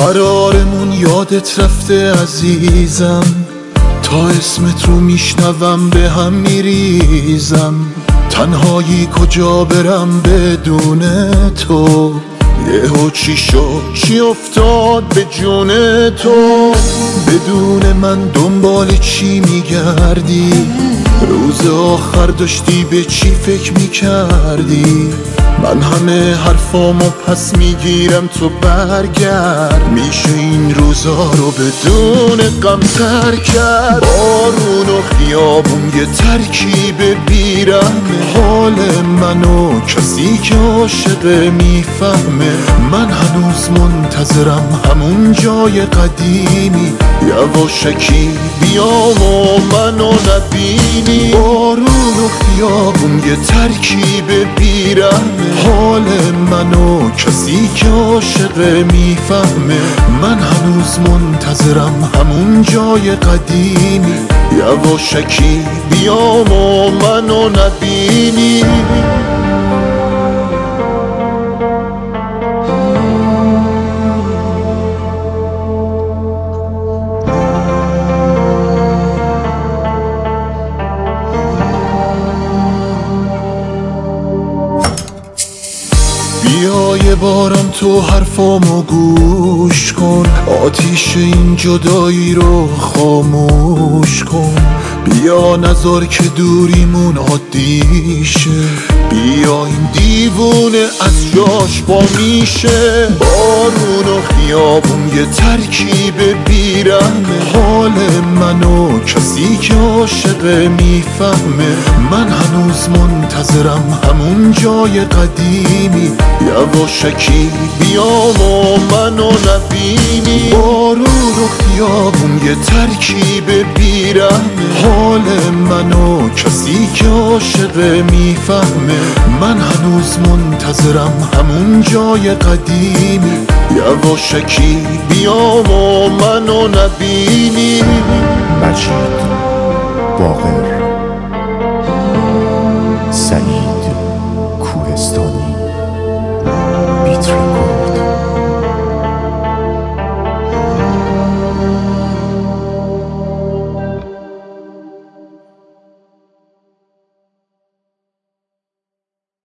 قرارمون یادت رفته عزیزم، تا اسمت رو میشنوم به هم میریزم. تنهایی کجا برم بدون تو، یهو چی شد چی افتاد به جون تو. بدون من دنبال چی میگردی؟ روز آخر داشتی به چی فکر میکردی؟ من همه حرفامو پس میگیرم تو برگرد. میشه این روزا رو بدون غم سر کرد؟ بارون و خیابون یه ترکیب بیرحمه، حال منو کسی که عاشقه میفهمه. من هنوز منتظرم همون جای قدیمی، یواشکی بیام و منو نبینی. بارون و خیابون یه ترکیب بیرحمه، حال منو کسی که عاشقه میفهمه. من هنوز منتظرم همون جای قدیمی، یواشکی بیام و منو نبینی. بیا یه بارم تو حرفامو گوش کن، آتیش این جدایی رو خاموش کن. بیا نذار که دوریمون عادی شه، بیا این دیوونه از جاش پا میشه. بارون و خیابون یه ترکیب بیرحمه، حال منو کسی که عاشقه میفهمه. من هنوز منتظرم همون جای قدیمی، یواشکی بیام و منو نبینی. بارون و خیابون یه ترکیب بیرحمه، حال منو کسی که عاشقه میفهمه. من هنوز منتظرم همون جای قدیمی، یواشکی بیام و منو نبینی. مجید باقر